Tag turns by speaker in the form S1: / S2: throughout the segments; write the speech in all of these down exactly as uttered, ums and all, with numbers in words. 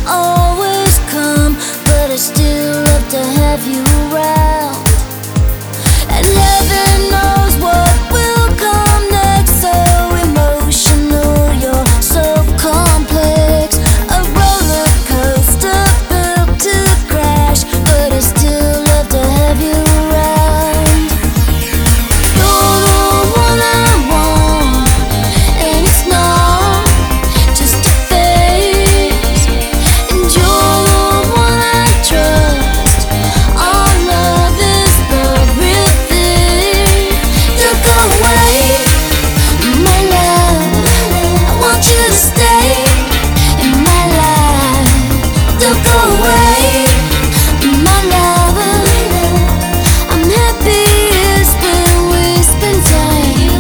S1: always come, but I still love to have you around. And heaven knows what will come next. So emotional, you're so complex. A roller coaster built to crash, but I still love to have you around. You're the one I want, and it's not just a phase. And you're the one I trust. Our love is the real thing. Don't go away, my love. I want you to stay in my life. Don't go away, my lover. I'm happiest when we spend time.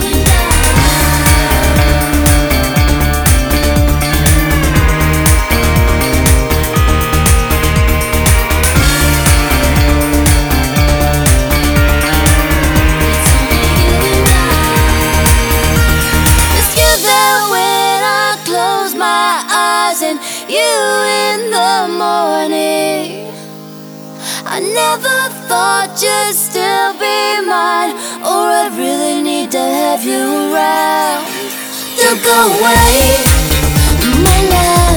S1: It's you there when I close my eyes, and you in the morning. I never thought you'd still be mine, or I'd really need to have you around. Don't go away, my love.